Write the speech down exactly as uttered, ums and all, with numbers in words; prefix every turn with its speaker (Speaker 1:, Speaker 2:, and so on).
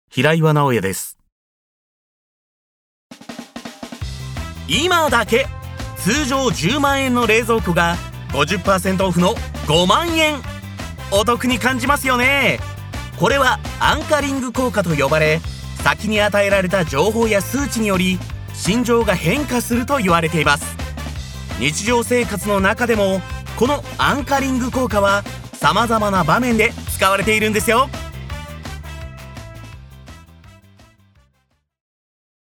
Speaker 1: 平岩直也です。今だけ通常じゅうまんえんの冷蔵庫が ごじゅっパーセント オフのごまんえん。お得に感じますよね。これはアンカリング効果と呼ばれ、先に与えられた情報や数値により心情が変化すると言われています。日常生活の中でもこのアンカリング効果は様々な場面で使われているんですよ。